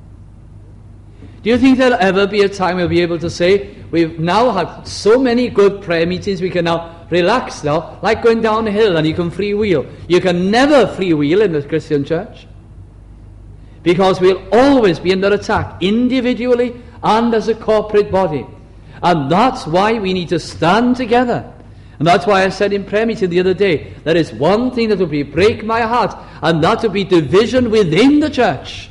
Do you think there'll ever be a time we'll be able to say, we've now had so many good prayer meetings, we can now relax now, like going down a hill and you can freewheel. You can never freewheel in the Christian church, because we'll always be under attack, individually and as a corporate body. And that's why we need to stand together. And that's why I said in prayer meeting the other day, there is one thing that will be break my heart, and that will be division within the church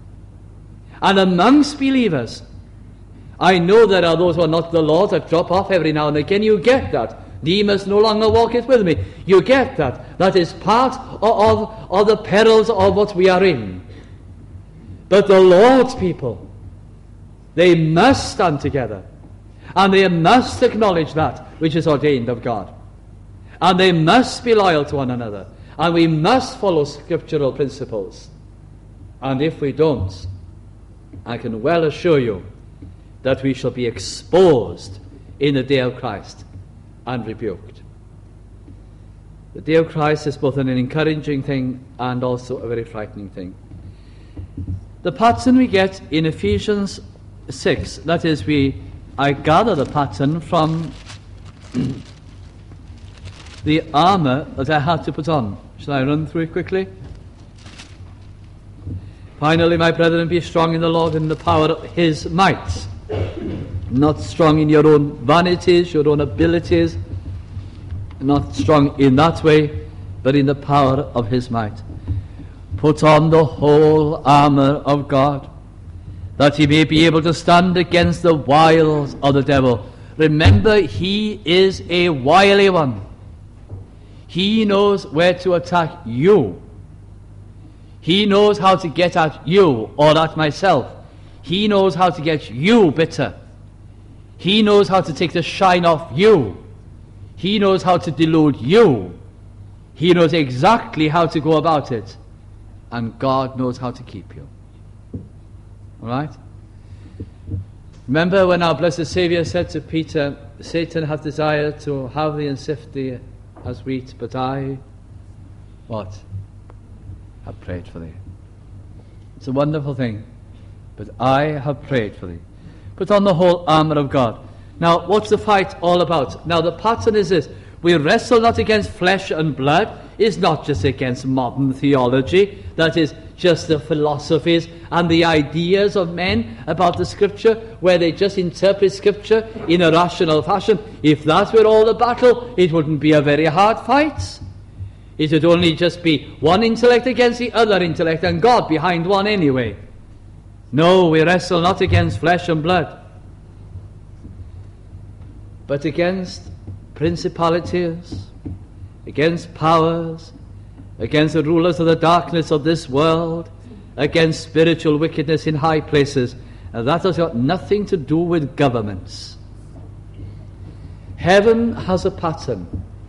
and amongst believers. I know there are those who are not the Lord that drop off every now and again. You get that. Demas no longer walketh with me. You get that. That is part of, of, of the perils of what we are in. But the Lord's people, they must stand together. And they must acknowledge that which is ordained of God. And they must be loyal to one another. And we must follow scriptural principles. And if we don't, I can well assure you that we shall be exposed in the day of Christ and rebuked. The day of Christ is both an encouraging thing and also a very frightening thing. The pattern we get in Ephesians six, that is, we I gather the pattern from the armour that I had to put on. Shall I run through it quickly? Finally, my brethren, be strong in the Lord and in the power of his might. Not strong in your own vanities, your own abilities, not strong in that way, but in the power of his might. Put on the whole armour of God, that he may be able to stand against the wiles of the devil. Remember, he is a wily one. He knows where to attack you. He knows how to get at you or at myself. He knows how to get you bitter. He knows how to take the shine off you. He knows how to delude you. He knows exactly how to go about it. And God knows how to keep you. All right? Remember when our blessed Saviour said to Peter, Satan hath desired to have thee and sift thee as wheat, but I, what? Have prayed for thee. It's a wonderful thing. But I have prayed for thee. Put on the whole armour of God. Now, what's the fight all about? Now, the pattern is this. We wrestle not against flesh and blood. It's not just against modern theology. That is just the philosophies and the ideas of men about the Scripture, where they just interpret Scripture in a rational fashion. If that were all the battle, it wouldn't be a very hard fight. It would only just be one intellect against the other intellect, and God behind one anyway. No, we wrestle not against flesh and blood, but against principalities, against powers, against the rulers of the darkness of this world, against spiritual wickedness in high places. And that has got nothing to do with governments. Heaven has a pattern.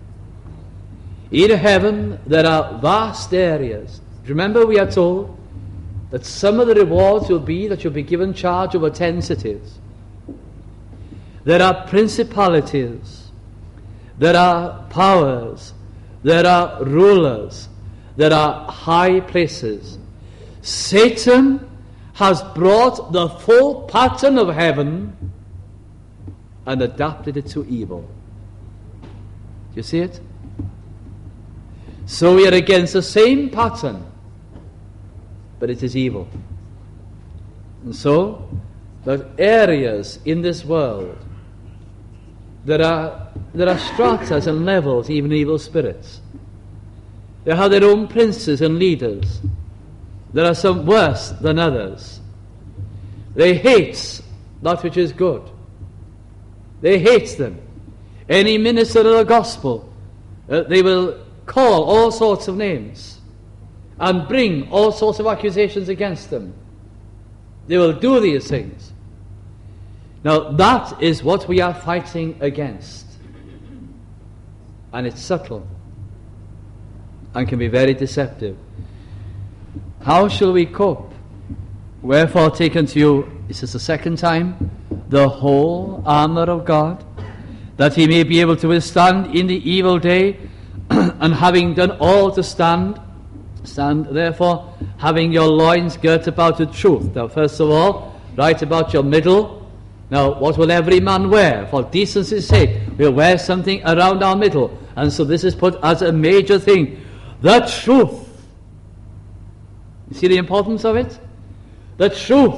In heaven there are vast areas. Remember, we are told that some of the rewards will be that you'll be given charge over ten cities. There are principalities. There are powers. There are rulers. There are high places. Satan has brought the full pattern of heaven and adapted it to evil. Do you see it? So we are against the same pattern, but it is evil. And so, there are areas in this world, there are, there are stratas and levels, even evil spirits. They have their own princes and leaders. There are some worse than others. They hate that which is good. They hate them. Any minister of the gospel, uh, they will call all sorts of names and bring all sorts of accusations against them. They will do these things. Now, that is what we are fighting against. And it's subtle and can be very deceptive. How shall we cope? Wherefore take unto you, this is the second time, the whole armour of God, that he may be able to withstand in the evil day, and having done all to stand, stand therefore, having your loins girt about with truth. Now, first of all, right about your middle. Now, what will every man wear? For decency's sake, we'll wear something around our middle. And so this is put as a major thing. The truth. You see the importance of it? The truth.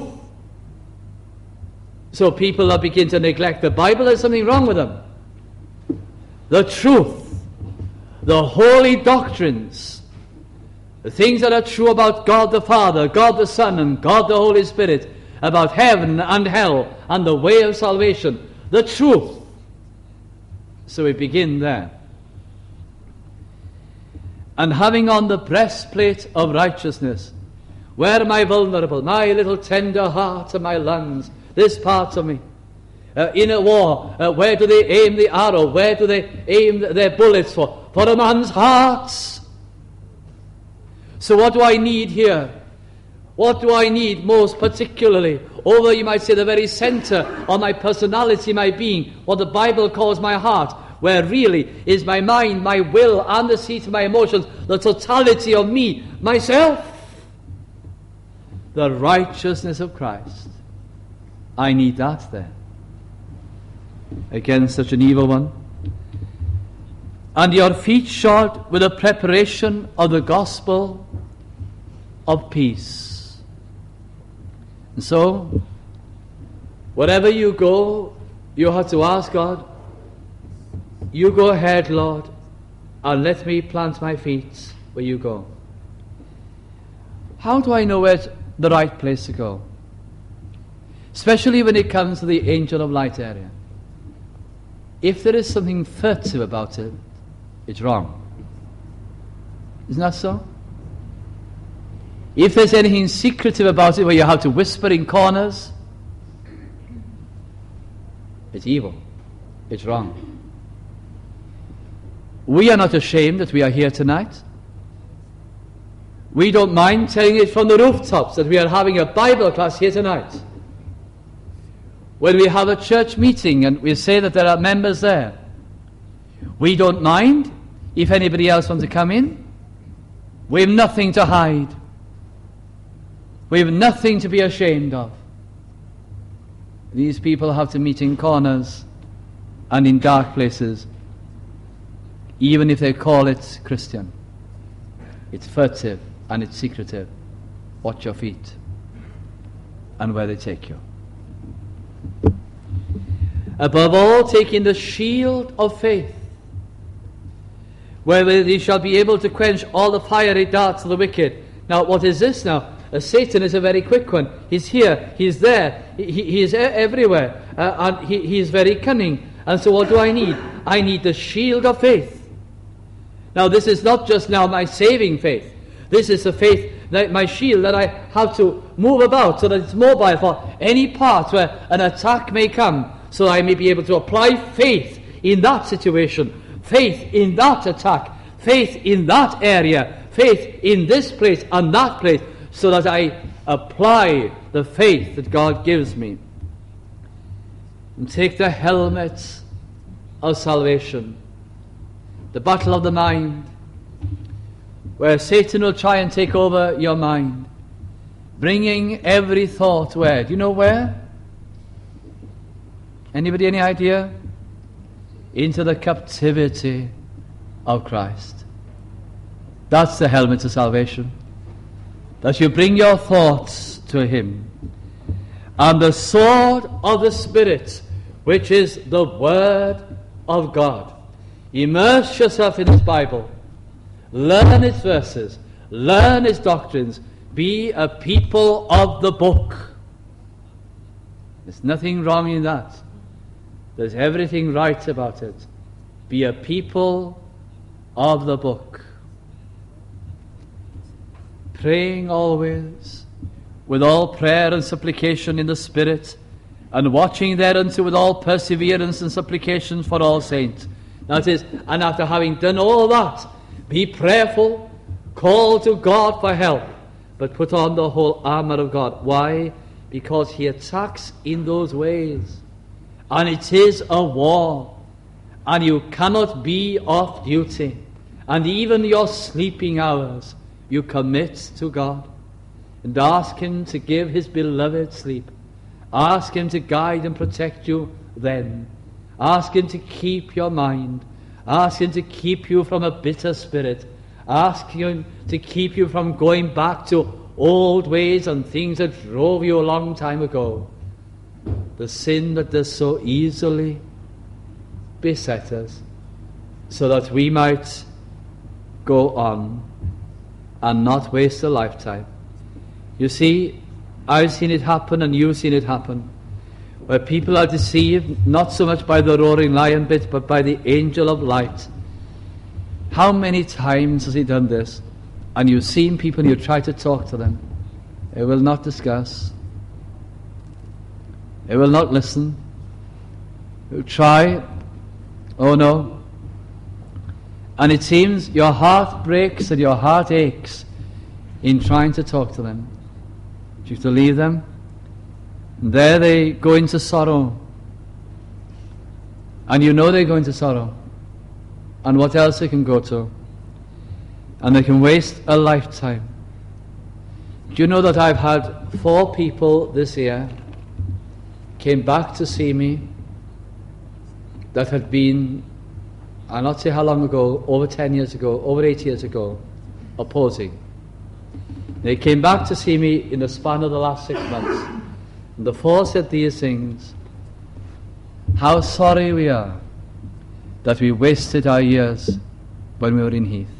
So people that begin to neglect the Bible, there's something wrong with them. The truth. The holy doctrines. The things that are true about God the Father, God the Son, and God the Holy Spirit, about heaven and hell and the way of salvation. The truth. So we begin there. And having on the breastplate of righteousness, where am I vulnerable? My little tender heart and my lungs, this part of me. Uh, in a war, uh, where do they aim the arrow? Where do they aim their bullets for? For a man's heart. So what do I need here? What do I need most particularly? Over, you might say, the very center of my personality, my being, what the Bible calls my heart, where really is my mind, my will, and the seat of my emotions, the totality of me, myself. The righteousness of Christ. I need that there. Against such an evil one. And your feet shod with the preparation of the gospel of peace. And so, wherever you go, you have to ask God, you go ahead, Lord, and let me plant my feet where you go. How do I know where's the right place to go? Especially when it comes to the angel of light area. If there is something furtive about it, it's wrong. Isn't that so? If there's anything secretive about it where you have to whisper in corners, it's evil. It's wrong. We are not ashamed that we are here tonight. We don't mind telling it from the rooftops that we are having a Bible class here tonight. When we have a church meeting and we say that there are members there, we don't mind if anybody else wants to come in. We have nothing to hide. We have nothing to be ashamed of. These people have to meet in corners and in dark places, even if they call it Christian. It's furtive and it's secretive. Watch your feet and where they take you. Above all, taking the shield of faith, wherewith ye shall be able to quench all the fiery darts of the wicked. Now, what is this now? Uh, Satan is a very quick one. He's here, he's there, he, he is e- everywhere, uh, and he, he is very cunning. And so what do I need? I need the shield of faith. Now, this is not just now my saving faith. This is the faith, that my shield, that I have to move about so that it's mobile for any part where an attack may come, so I may be able to apply faith in that situation, faith in that attack, faith in that area, faith in this place and that place, so that I apply the faith that God gives me. And take the helmet of salvation, the battle of the mind, where Satan will try and take over your mind, bringing every thought where? Do you know where? Anybody any idea? Into the captivity of Christ. That's the helmet of salvation. That you bring your thoughts to Him. And the sword of the Spirit, which is the Word of God. Immerse yourself in His Bible. Learn its verses. Learn its doctrines. Be a people of the book. There's nothing wrong in that. There's everything right about it. Be a people of the book. Praying always, with all prayer and supplication in the Spirit, and watching thereunto with all perseverance and supplication for all saints. That is, and after having done all that, be prayerful, call to God for help, but put on the whole armor of God. Why? Because He attacks in those ways. And it is a war, and you cannot be off duty. And even your sleeping hours you commit to God, and ask Him to give His beloved sleep. Ask Him to guide and protect you then. Ask Him to keep your mind. Ask Him to keep you from a bitter spirit. Ask Him to keep you from going back to old ways and things that drove you a long time ago. The sin that does so easily beset us, so that we might go on and not waste a lifetime. You see, I've seen it happen and you've seen it happen, where people are deceived not so much by the roaring lion bit, but by the angel of light. How many times has he done this? And you've seen people and you try to talk to them. They will not discuss. They will not listen. You try. Oh no. And it seems your heart breaks and your heart aches in trying to talk to them. You have to leave them. And there they go into sorrow. And you know they go into sorrow. And what else they can go to. And they can waste a lifetime. Do you know that I've had four people this year came back to see me that had been, I'll not say how long ago, over ten years ago, over eight years ago, opposing. They came back to see me in the span of the last six months. And the four said these things. How sorry we are that we wasted our years when we were in Heath.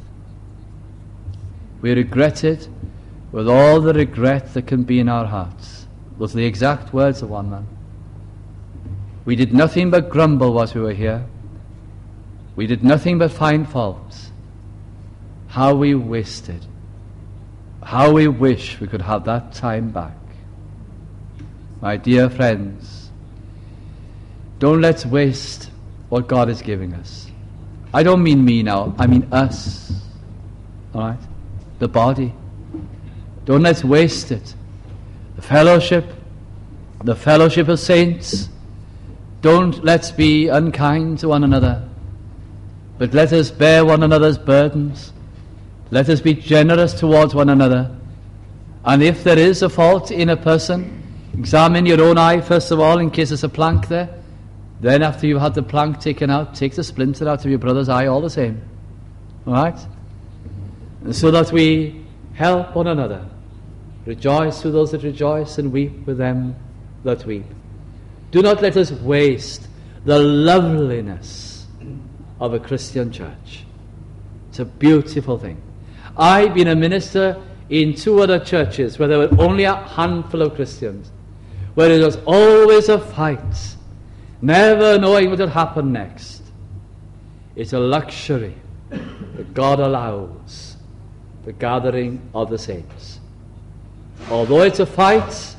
We regret it with all the regret that can be in our hearts. Those are the exact words of one man. We did nothing but grumble whilst we were here. We did nothing but find faults. How we wasted. How we wish we could have that time back. My dear friends, don't let's waste what God is giving us. I don't mean me now, I mean us. All right? The body. Don't let's waste it. The fellowship, the fellowship of saints. Don't let's be unkind to one another, but let us bear one another's burdens. Let us be generous towards one another. And if there is a fault in a person, examine your own eye first of all in case there's a plank there. Then after you've had the plank taken out, take the splinter out of your brother's eye all the same. All right? And so that we help one another. Rejoice with those that rejoice and weep with them that weep. Do not let us waste the loveliness of a Christian church. It's a beautiful thing. I've been a minister in two other churches where there were only a handful of Christians, where it was always a fight, never knowing what would happen next. It's a luxury that God allows the gathering of the saints. Although it's a fight,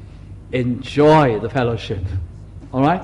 enjoy the fellowship. All right?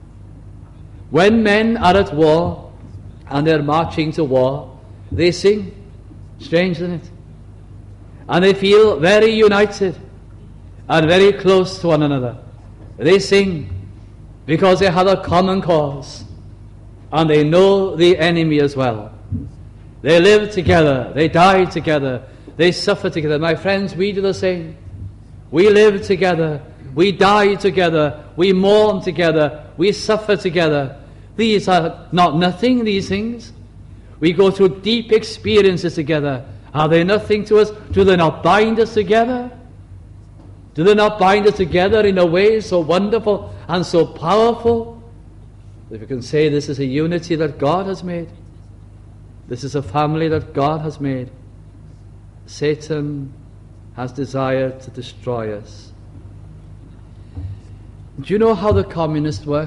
When men are at war and they're marching to war, they sing. Strange, isn't it? And they feel very united and very close to one another. They sing because they have a common cause and they know the enemy as well. They live together, they die together, they suffer together. My friends, we do the same. We live together, we die together, we mourn together, we suffer together. These are not nothing, these things. We go through deep experiences together. Are they nothing to us? Do they not bind us together? Do they not bind us together in a way so wonderful and so powerful that we can say this is a unity that God has made? This is a family that God has made. Satan has desired to destroy us. Do you know how the communists work?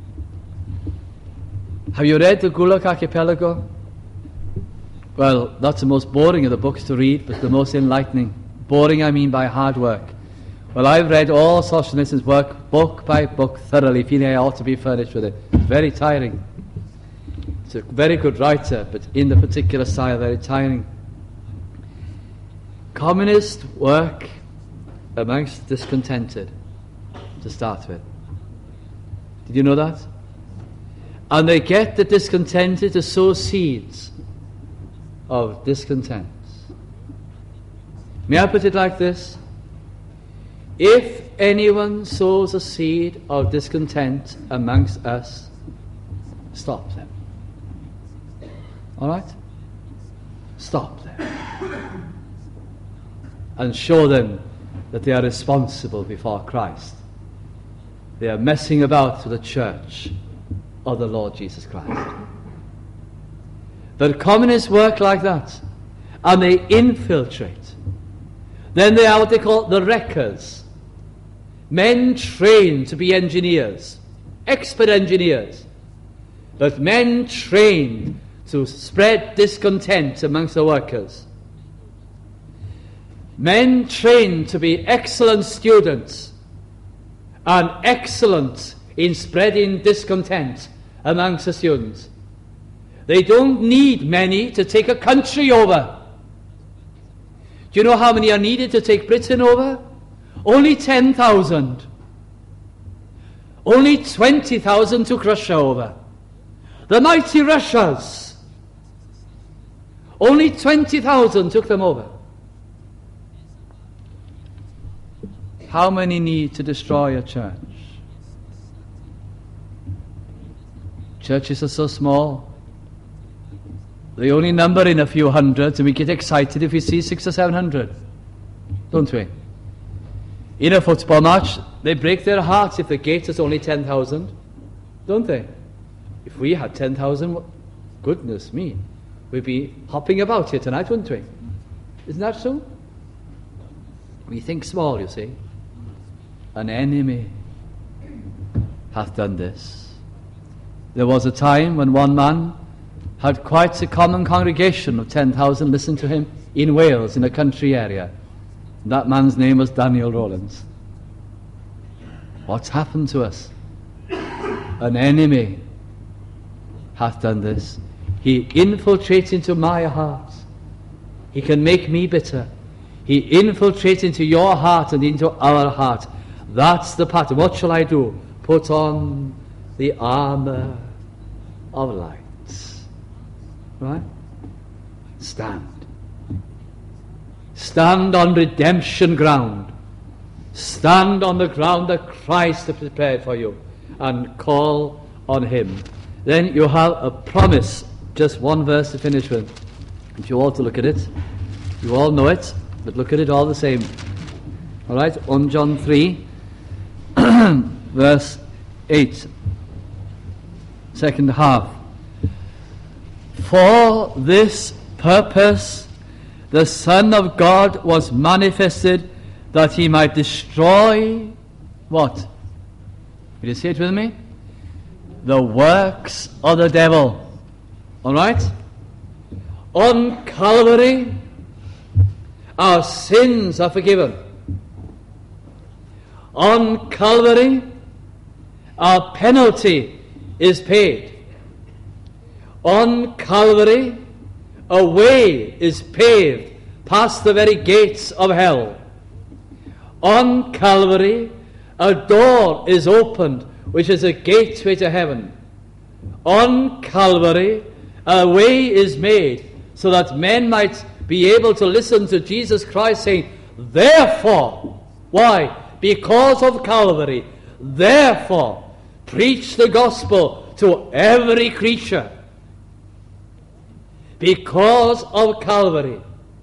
Have you read the Gulag Archipelago? Well, that's the most boring of the books to read, but the most enlightening. Boring, I mean by hard work. Well, I've read all Solzhenitsyn's work, book by book, thoroughly, feeling I ought to be furnished with it. It's very tiring. He's a very good writer, but in the particular style, very tiring. Communist work amongst discontented, to start with. Did you know that? And they get the discontented to sow seeds of discontent. May I put it like this? If anyone sows a seed of discontent amongst us, stop them. All right? Stop them. And show them that they are responsible before Christ. They are messing about with the church of the Lord Jesus Christ. But communists work like that, and they infiltrate. Then they are what they call the wreckers. Men trained to be engineers, expert engineers, but men trained to spread discontent amongst the workers. Men trained to be excellent students and excellent in spreading discontent amongst the students. They don't need many to take a country over. Do you know how many are needed to take Britain over? Only ten thousand. Only twenty thousand took Russia over. The mighty Russias. Only twenty thousand took them over. How many need to destroy a church? Churches are so small. They only number in a few hundreds, and we get excited if we see six or seven hundred, don't we? In a football match, they break their hearts if the gate is only ten thousand, don't they? If we had ten thousand, goodness me, we'd be hopping about here tonight, wouldn't we? Isn't that so? We think small, you see. An enemy hath done this. There was a time when one man had quite a common congregation of ten thousand listen to him in Wales, in a country area. That man's name was Daniel Rowlands. What's happened to us? An enemy hath done this. He infiltrates into my heart. He can make me bitter. He infiltrates into your heart and into our heart. That's the pattern. What shall I do? Put on the armor of light. Right? Stand. Stand on redemption ground. Stand on the ground that Christ has prepared for you, and call on him. Then you have a promise. Just one verse to finish with. If you all to look at it. You all know it, but look at it all the same. All right, on John three, verse eight. Second half. For this purpose the Son of God was manifested, that he might destroy what? Will you say it with me? The works of the devil. All right? On Calvary, our sins are forgiven. On Calvary, our penalty is paid. On Calvary, a way is paved past the very gates of hell. On Calvary, a door is opened, which is a gateway to heaven. On Calvary, a way is made so that men might be able to listen to Jesus Christ saying, therefore, why? Because of Calvary, therefore, preach the gospel to every creature. Because of Calvary.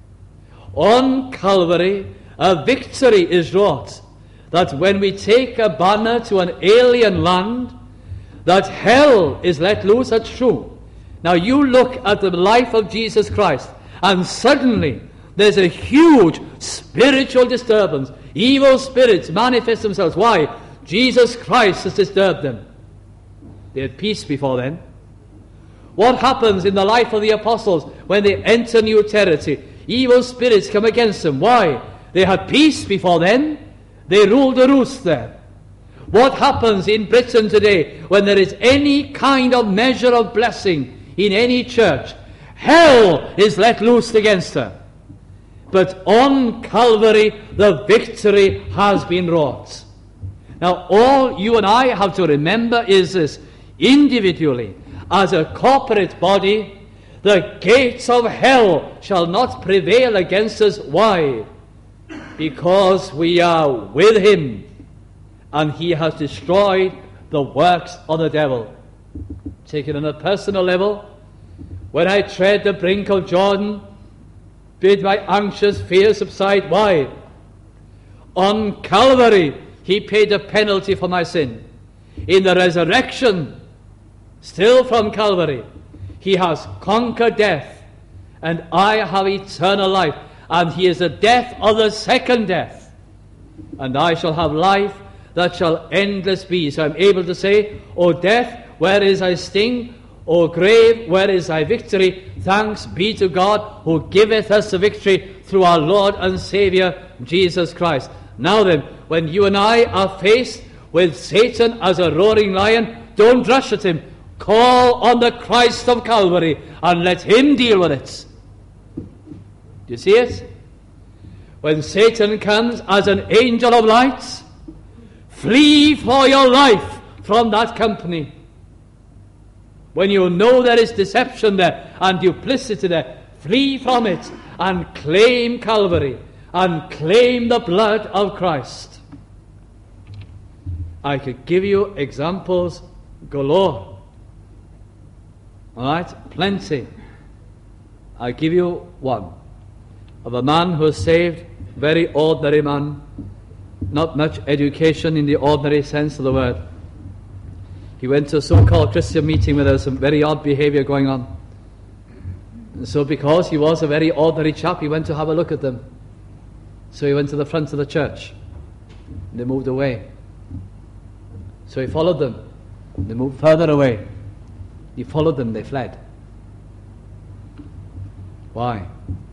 On Calvary, a victory is wrought, that when we take a banner to an alien land, that hell is let loose. That's true. Now you look at the life of Jesus Christ, and suddenly there's a huge spiritual disturbance. Evil spirits manifest themselves. Why? Jesus Christ has disturbed them. They had peace before then. What happens in the life of the apostles when they enter new territory? Evil spirits come against them. Why? They had peace before then. They ruled the roost there. What happens in Britain today when there is any kind of measure of blessing in any church? Hell is let loose against her. But on Calvary, the victory has been wrought. Now, all you and I have to remember is this: individually, as a corporate body, the gates of hell shall not prevail against us. Why? Because we are with him, and he has destroyed the works of the devil. Taken on a personal level, when I tread the brink of Jordan, bid my anxious fears subside. Why? On Calvary, he paid a penalty for my sin. In the resurrection, still from Calvary, he has conquered death, and I have eternal life, and he is the death of the second death, and I shall have life that shall endless be. So I'm able to say, O death, where is thy sting? O grave, where is thy victory? Thanks be to God, who giveth us the victory through our Lord and Saviour, Jesus Christ. Now then, when you and I are faced with Satan as a roaring lion, don't rush at him. Call on the Christ of Calvary and let him deal with it. Do you see it? When Satan comes as an angel of light, flee for your life from that company. When you know there is deception there and duplicity there, flee from it and claim Calvary and claim the blood of Christ. I could give you examples galore. All right? Plenty. I'll give you one. Of a man who was saved, very ordinary man, not much education in the ordinary sense of the word. He went to a so-called Christian meeting where there was some very odd behavior going on. And so because he was a very ordinary chap, he went to have a look at them. So he went to the front of the church. And they moved away. So he followed them. They moved further away. He followed them, they fled. Why?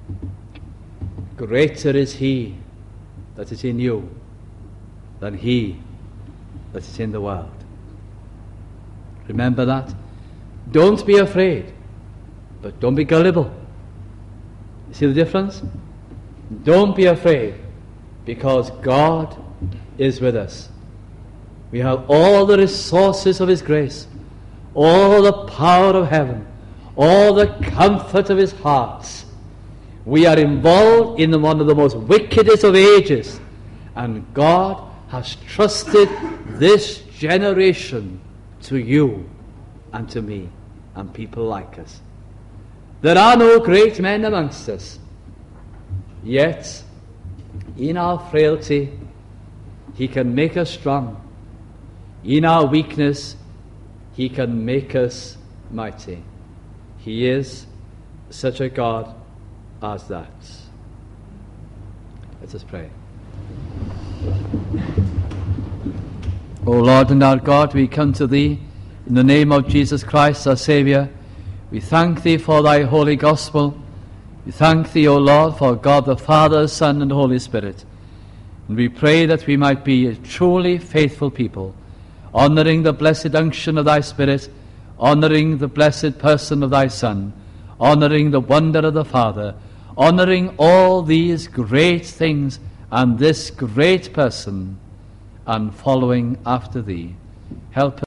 Greater is he that is in you than he that is in the world. Remember that. Don't be afraid, but don't be gullible. You see the difference? Don't be afraid, because God is with us. We have all the resources of his grace, all the power of heaven, all the comfort of his heart. We are involved in one of the most wickedest of ages, and God has trusted this generation to you and to me and people like us. There are no great men amongst us, yet in our frailty he can make us strong. In our weakness he can make us mighty. He is such a God as that. Let us pray. O Lord and our God, we come to thee in the name of Jesus Christ, our Saviour. We thank thee for thy holy gospel. We thank thee, O Lord, for God the Father, Son, and Holy Spirit. And we pray that we might be a truly faithful people, honouring the blessed unction of thy Spirit, honouring the blessed person of thy Son, honouring the wonder of the Father, honouring all these great things and this great person, and following after thee. Help us.